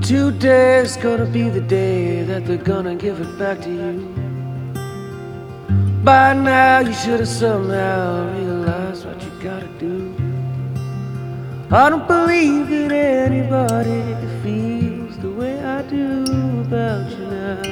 Today's gonna be the day that they're gonna give it back to you. By now you should have somehow realized what you gotta do. I don't believe that anybody feels the way I do about you now.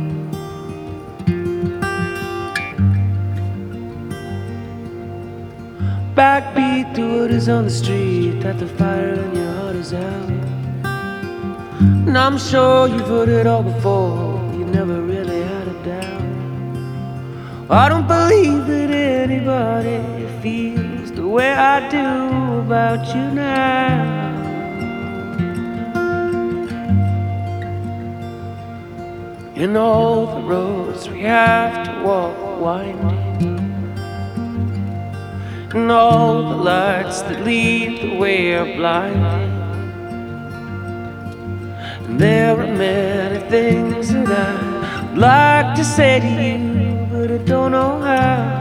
Backbeat to what is on the street, that the fire in your heart is out. And I'm sure you've heard it all before, you never really had a doubt. I don't believe that anybody feels the way I do about you now. And all the roads we have to walk winding, and all the lights that lead the way are blinding. And there are many things that I'd like to say to you, but I don't know how.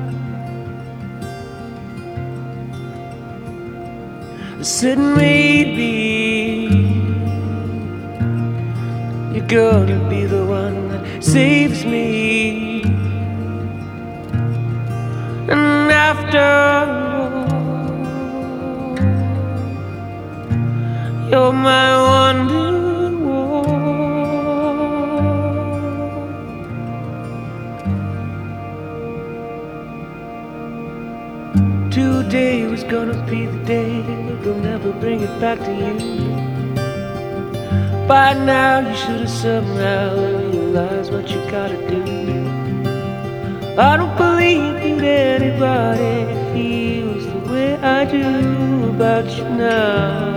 I said maybe you're gonna be the one that saves me. And after all, you're my wonder wall. Today was gonna be the day they'll never bring it back to you. By now you should have somehow realized what you gotta do. I don't believe that anybody feels the way I do about you now.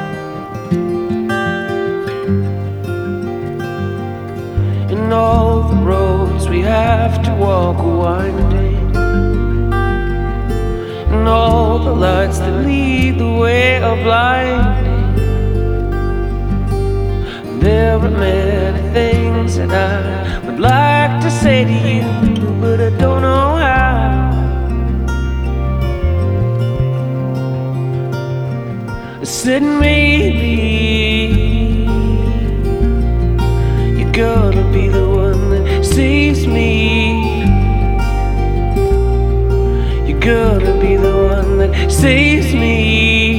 And all the roads we have to walk are winding, and all the lights that lead the way are blinding. There are many things that I would like to say to you, but I don't know how. I said maybe you're gonna be the one that saves me. You're gonna be the one that saves me.